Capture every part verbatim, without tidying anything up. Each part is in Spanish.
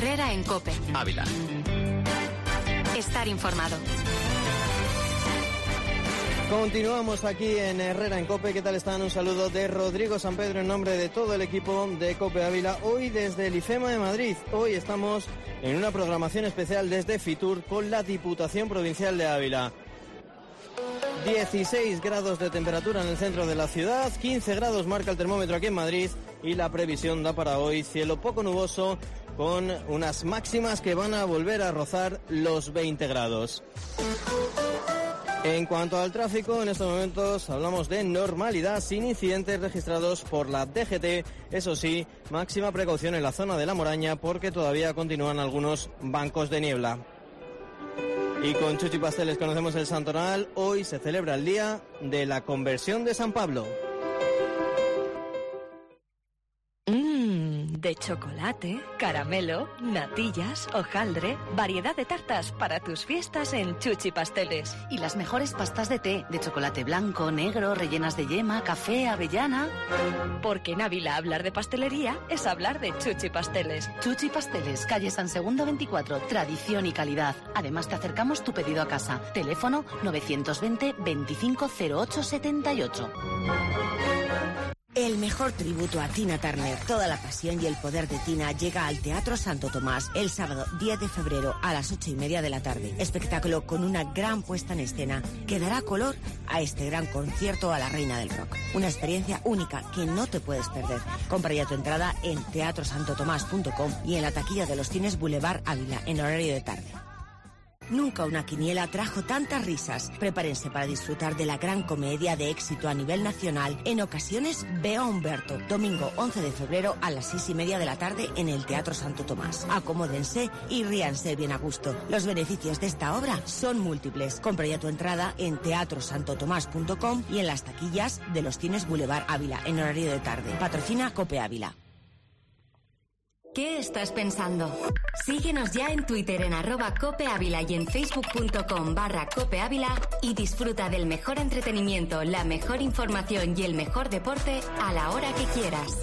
Herrera en COPE. Ávila. Estar informado. Continuamos aquí en Herrera en COPE. ¿Qué tal están? Un saludo de Rodrigo San Pedro en nombre de todo el equipo de COPE Ávila. Hoy desde el IFEMA de Madrid. Hoy estamos en una programación especial desde Fitur con la Diputación Provincial de Ávila. dieciséis grados de temperatura en el centro de la ciudad, quince grados marca el termómetro aquí en Madrid y la previsión da para hoy cielo poco nuboso con unas máximas que van a volver a rozar los veinte grados. En cuanto al tráfico, en estos momentos hablamos de normalidad sin incidentes registrados por la D G T. Eso sí, máxima precaución en la zona de La Moraña porque todavía continúan algunos bancos de niebla. Y con Chuchi Pasteles conocemos el santoral. Hoy se celebra el día de la conversión de San Pablo. Mmm, de chocolate, caramelo, natillas, hojaldre, variedad de tartas para tus fiestas en Chuchi Pasteles. Y las mejores pastas de té, de chocolate blanco, negro, rellenas de yema, café, avellana. Porque en Ávila hablar de pastelería es hablar de Chuchi Pasteles. Chuchi Pasteles, calle San Segundo veinticuatro, tradición y calidad. Además te acercamos tu pedido a casa. Teléfono novecientos veinte veinticinco cero ocho setenta y ocho. El mejor tributo a Tina Turner, toda la pasión y el poder de Tina llega al Teatro Santo Tomás el sábado diez de febrero a las ocho y media de la tarde. Espectáculo con una gran puesta en escena que dará color a este gran concierto a la reina del rock. Una experiencia única que no te puedes perder. Compra ya tu entrada en teatro santo tomás punto com y en la taquilla de los cines Boulevard Ávila en horario de tarde. Nunca una quiniela trajo tantas risas. Prepárense para disfrutar de la gran comedia de éxito a nivel nacional. En ocasiones, veo a Humberto. Domingo once de febrero a las seis y media de la tarde en el Teatro Santo Tomás. Acomódense y ríanse bien a gusto. Los beneficios de esta obra son múltiples. Compra ya tu entrada en teatro santo tomás punto com y en las taquillas de los cines Boulevard Ávila en horario de tarde. Patrocina COPE Ávila. ¿Qué estás pensando? Síguenos ya en Twitter en arroba copeávila y en facebook.com barra copeávila y disfruta del mejor entretenimiento, la mejor información y el mejor deporte a la hora que quieras.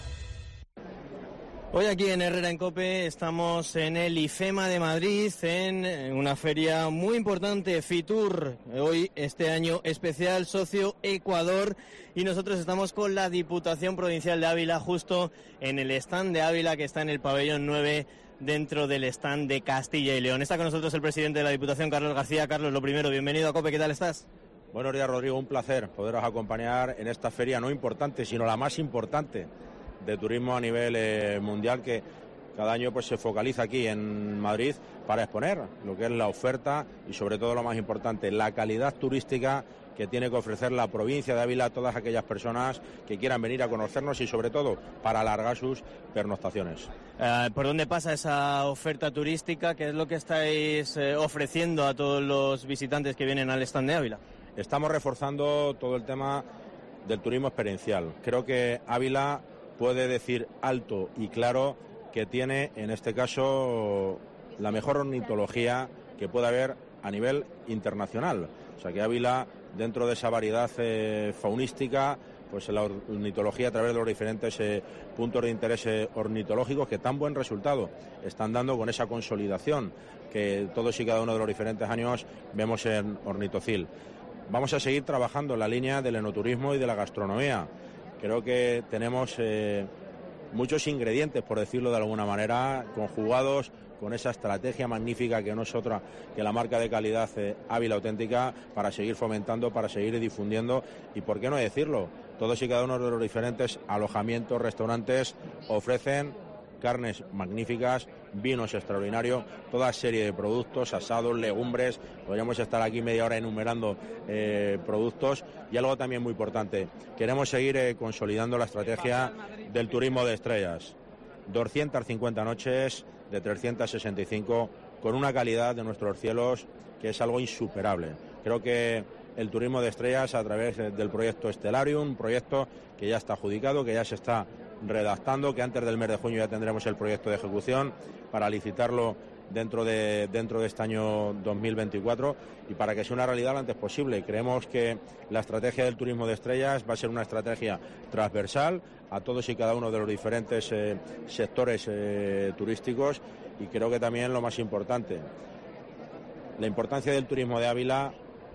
Hoy aquí en Herrera en COPE estamos en el IFEMA de Madrid, en una feria muy importante, Fitur, hoy este año especial Socio Ecuador, y nosotros estamos con la Diputación Provincial de Ávila justo en el stand de Ávila que está en el pabellón nueve dentro del stand de Castilla y León. Está con nosotros el presidente de la Diputación, Carlos García. Carlos, lo primero, bienvenido a COPE, ¿qué tal estás? Buenos días, Rodrigo, un placer poderos acompañar en esta feria no importante, sino la más importante de turismo a nivel eh, mundial, que cada año pues se focaliza aquí en Madrid para exponer lo que es la oferta y sobre todo lo más importante, la calidad turística que tiene que ofrecer la provincia de Ávila a todas aquellas personas que quieran venir a conocernos y sobre todo para alargar sus pernoctaciones. Uh, ¿Por dónde pasa esa oferta turística? ¿Qué es lo que estáis eh, ofreciendo a todos los visitantes que vienen al stand de Ávila? Estamos reforzando todo el tema del turismo experiencial. Creo que Ávila puede decir alto y claro que tiene, en este caso, la mejor ornitología que puede haber a nivel internacional. O sea que Ávila, dentro de esa variedad eh, faunística, pues la ornitología a través de los diferentes eh, puntos de interés eh, ornitológicos que tan buen resultado están dando con esa consolidación que todos y cada uno de los diferentes años vemos en Ornitocil. Vamos a seguir trabajando en la línea del enoturismo y de la gastronomía. Creo que tenemos eh, muchos ingredientes, por decirlo de alguna manera, conjugados con esa estrategia magnífica que no es otra que la marca de calidad eh, Ávila Auténtica, para seguir fomentando, para seguir difundiendo y, por qué no decirlo, todos y cada uno de los diferentes alojamientos, restaurantes ofrecen carnes magníficas, vinos extraordinarios, toda serie de productos, asados, legumbres. Podríamos estar aquí media hora enumerando eh, productos. Y algo también muy importante, queremos seguir eh, consolidando la estrategia del turismo de estrellas. doscientas cincuenta noches de trescientos sesenta y cinco con una calidad de nuestros cielos que es algo insuperable. Creo que el turismo de estrellas, a través del proyecto Stellarium, un proyecto que ya está adjudicado, que ya se está redactando, que antes del mes de junio ya tendremos el proyecto de ejecución para licitarlo dentro de, dentro de este año dos mil veinticuatro y para que sea una realidad lo antes posible. Creemos que la estrategia del turismo de estrellas va a ser una estrategia transversal a todos y cada uno de los diferentes eh, sectores eh, turísticos y creo que también lo más importante, la importancia del turismo de Ávila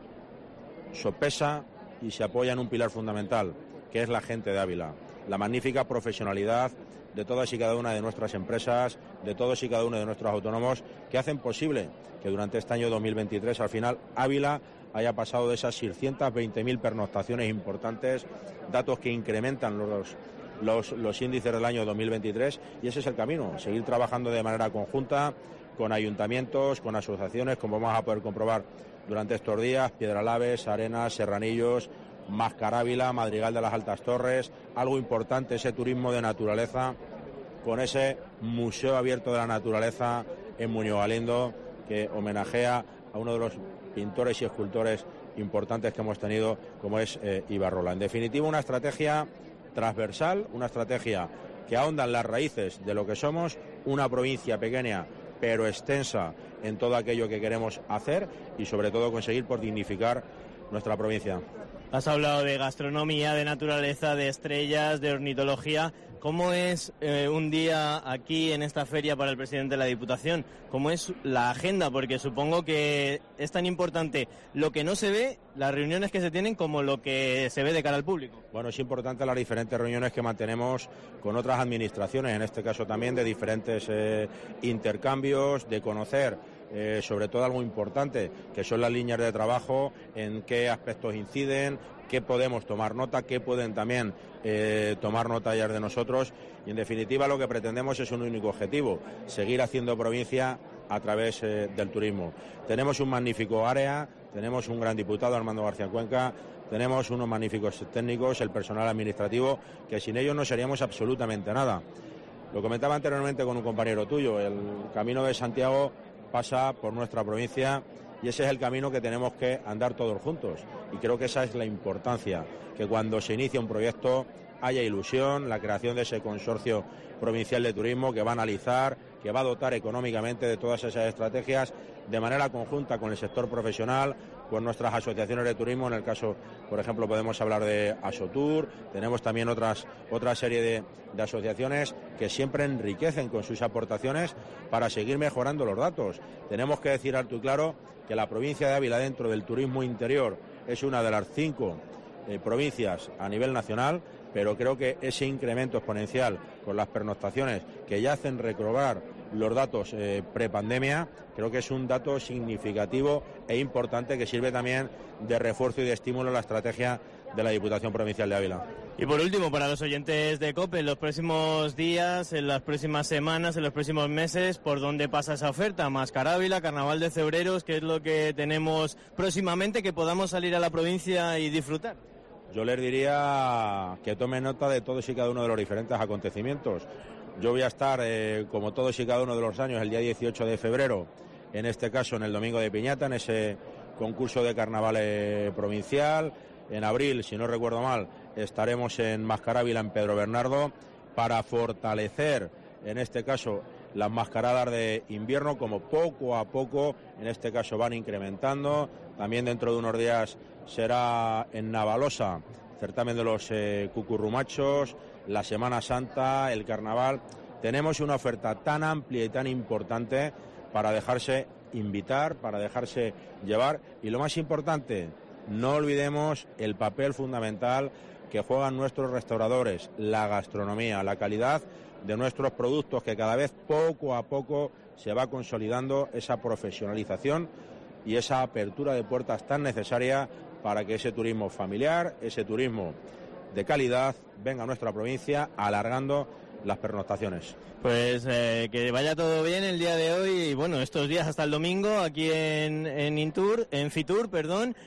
sopesa y se apoya en un pilar fundamental, que es la gente de Ávila, la magnífica profesionalidad de todas y cada una de nuestras empresas, de todos y cada uno de nuestros autónomos, que hacen posible que durante este año dos mil veintitrés, al final, Ávila haya pasado de esas seiscientas veinte mil pernoctaciones importantes, datos que incrementan los, los, los índices del año dos mil veintitrés, y ese es el camino, seguir trabajando de manera conjunta con ayuntamientos, con asociaciones, como vamos a poder comprobar durante estos días, Piedralaves, Arenas, Serranillos, Mascarávila, Madrigal de las Altas Torres, algo importante, ese turismo de naturaleza, con ese Museo Abierto de la Naturaleza en Muñoz Galindo, que homenajea a uno de los pintores y escultores importantes que hemos tenido, como es eh, Ibarrola. En definitiva, una estrategia transversal, una estrategia que ahonda en las raíces de lo que somos, una provincia pequeña pero extensa en todo aquello que queremos hacer y sobre todo conseguir por dignificar nuestra provincia. Has hablado de gastronomía, de naturaleza, de estrellas, de ornitología. ¿Cómo es eh, un día aquí en esta feria para el presidente de la Diputación? ¿Cómo es la agenda? Porque supongo que es tan importante lo que no se ve, las reuniones que se tienen, como lo que se ve de cara al público. Bueno, es importante las diferentes reuniones que mantenemos con otras administraciones, en este caso también de diferentes eh, intercambios, de conocer Eh, sobre todo algo importante, que son las líneas de trabajo, en qué aspectos inciden, qué podemos tomar nota, qué pueden también eh, tomar nota ya de nosotros, y en definitiva lo que pretendemos es un único objetivo, seguir haciendo provincia a través eh, del turismo. Tenemos un magnífico área, tenemos un gran diputado, Armando García Cuenca, tenemos unos magníficos técnicos, el personal administrativo, que sin ellos no seríamos absolutamente nada. Lo comentaba anteriormente con un compañero tuyo, el Camino de Santiago pasa por nuestra provincia y ese es el camino que tenemos que andar todos juntos y creo que esa es la importancia, que cuando se inicia un proyecto haya ilusión, la creación de ese consorcio provincial de turismo que va a analizar, que va a dotar económicamente de todas esas estrategias de manera conjunta con el sector profesional, con nuestras asociaciones de turismo. En el caso, por ejemplo, podemos hablar de Asotur, tenemos también otras otra serie de, de asociaciones que siempre enriquecen con sus aportaciones para seguir mejorando los datos. Tenemos que decir alto y claro que la provincia de Ávila, dentro del turismo interior, es una de las cinco eh, provincias a nivel nacional, pero creo que ese incremento exponencial con las pernoctaciones que ya hacen recobrar los datos eh, prepandemia, creo que es un dato significativo e importante que sirve también de refuerzo y de estímulo a la estrategia de la Diputación Provincial de Ávila. Y por último, para los oyentes de COPE, en los próximos días, en las próximas semanas, en los próximos meses, ¿por dónde pasa esa oferta? Mascarávila, Carnaval de Cebreros, ¿qué es lo que tenemos próximamente que podamos salir a la provincia y disfrutar? Yo les diría que tomen nota de todos y cada uno de los diferentes acontecimientos. Yo voy a estar, eh, como todos y cada uno de los años, el día dieciocho de febrero, en este caso en el Domingo de Piñata, en ese concurso de carnaval eh, provincial. En abril, si no recuerdo mal, estaremos en Mascarávila, en Pedro Bernardo, para fortalecer, en este caso, las mascaradas de invierno, como poco a poco, en este caso, van incrementando. También dentro de unos días será en Navalosa, certamen de los eh, cucurrumachos, la Semana Santa, el Carnaval. Tenemos una oferta tan amplia y tan importante para dejarse invitar, para dejarse llevar. Y lo más importante, no olvidemos el papel fundamental que juegan nuestros restauradores, la gastronomía, la calidad de nuestros productos, que cada vez poco a poco se va consolidando esa profesionalización y esa apertura de puertas tan necesaria para que ese turismo familiar, ese turismo de calidad, venga a nuestra provincia alargando las pernoctaciones. Pues eh, que vaya todo bien el día de hoy y bueno, estos días hasta el domingo aquí en, en Intur, en Fitur, perdón,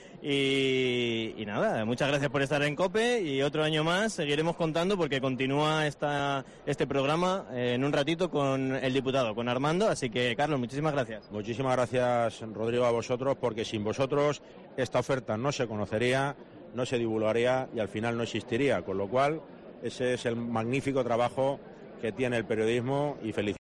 y, y nada, muchas gracias por estar en COPE y otro año más seguiremos contando porque continúa esta, este programa eh, en un ratito con el diputado, con Armando, así que Carlos, muchísimas gracias. Muchísimas gracias, Rodrigo, a vosotros, porque sin vosotros esta oferta no se conocería, no se divulgaría y al final no existiría, con lo cual ese es el magnífico trabajo que tiene el periodismo y felicidades.